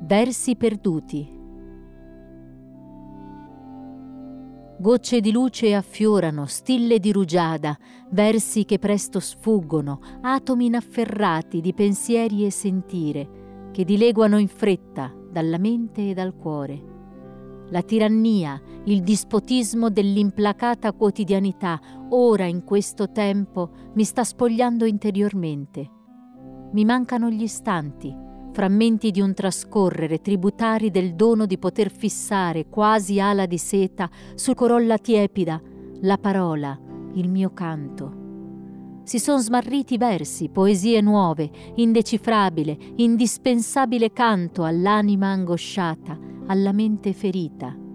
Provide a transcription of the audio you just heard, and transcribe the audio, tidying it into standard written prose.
Versi perduti. Gocce di luce affiorano, stille di rugiada, versi che presto sfuggono, atomi inafferrati di pensieri e sentire, che dileguano in fretta dalla mente e dal cuore. La tirannia, il dispotismo dell'implacata quotidianità, ora in questo tempo mi sta spogliando interiormente. Mi mancano gli istanti, frammenti di un trascorrere, tributari del dono di poter fissare, quasi ala di seta, su corolla tiepida, la parola, il mio canto. Si son smarriti versi, poesie nuove, indecifrabile, indispensabile canto all'anima angosciata, alla mente ferita.